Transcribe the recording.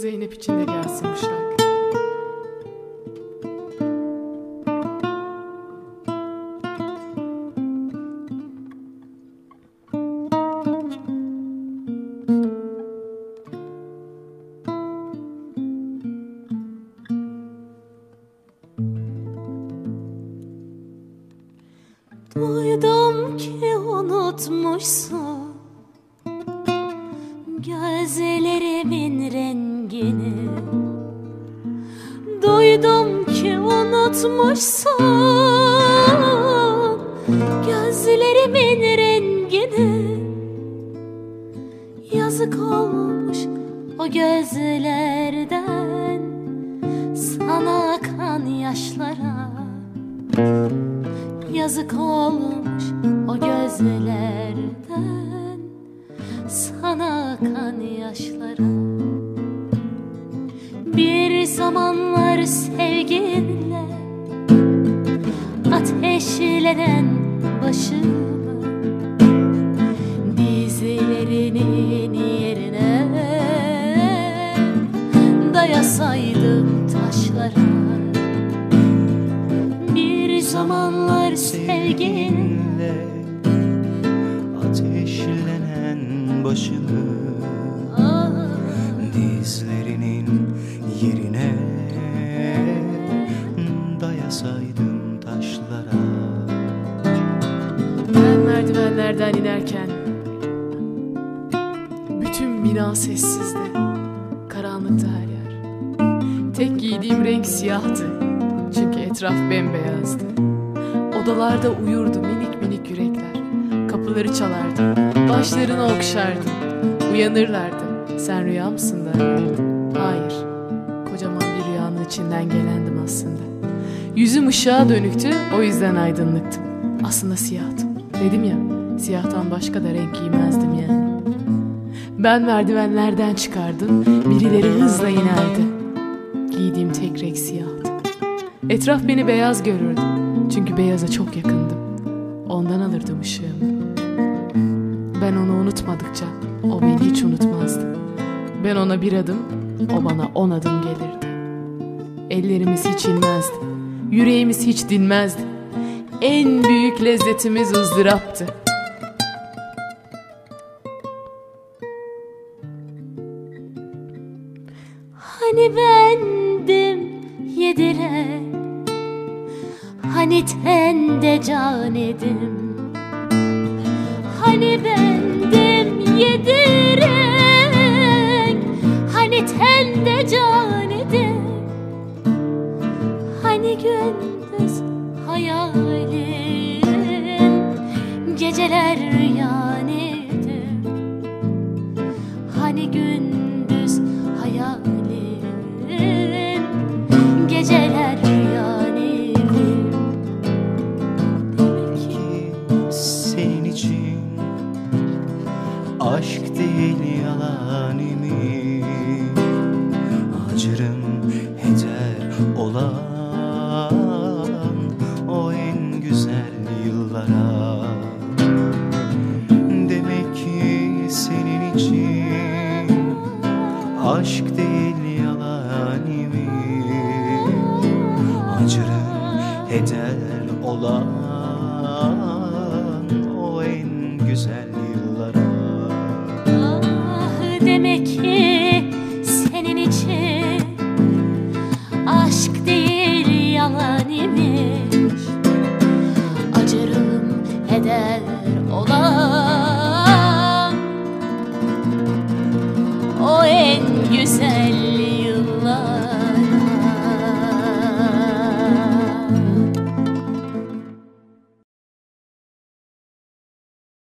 Zeynep için de gelsin bu şarkı. Duydum ki unutmuşsun gözlerimin rengini. Duydum ki unutmuşsun gözlerimin rengini. Yazık olmuş o gözlerden sana akan yaşlara. Yazık olmuş o gözlerden sana akan yaşlara. Bir zamanlar sevginle ateşlenen başımı dizlerinin yerine dayasaydım taşlara. Bir zamanlar sevginle ateşlenen başımı dizlerinin yerine dayasaydım taşlara. Ben merdivenlerden inerken bütün bina sessizdi. Karanlıktı her yer. Tek giydiğim renk siyahtı. Çünkü etraf bembeyazdı. Odalarda uyurdu minik minik yürekler. Kapıları çalardı, başlarını okşardı. Uyanırlardı. Sen rüya mısın derlerdi. Hayır, kocaman bir rüyanın içinden gelendim aslında. Yüzüm ışığa dönüktü, o yüzden aydınlıktım. Aslında siyahtım. Dedim ya, siyahtan başka da renk giymezdim yani. Ben merdivenlerden çıkardım, birileri hızla inerdi. Giydiğim tek renk siyahtı. Etraf beni beyaz görürdü. Çünkü beyaza çok yakındım. Ondan alırdım ışığımı. Ben onu unutmadıkça o beni hiç unutmazdı. Ben ona bir adım, o bana 10 adım gelirdi. Ellerimiz hiç inmezdi. Yüreğimiz hiç dinmezdi. En büyük lezzetimiz ızdıraptı. Hani bendim yediren, hani tende can edim. Hani bendim yediren, hani tende can edim. Hani gündüz hayalim, geceler rüyan edim. Hani gündüz hayalim, geceler rüyan edim. Demek ki senin için aşk değil yalan imiş. Acırım heder olan o en güzel yıllara. Demek ki senin için aşk değil yalan imiş. Acırım heder olan o en güzel yıllara. Demek ki senin için aşk değil yalan imiş. Acırım heder olan o en güzel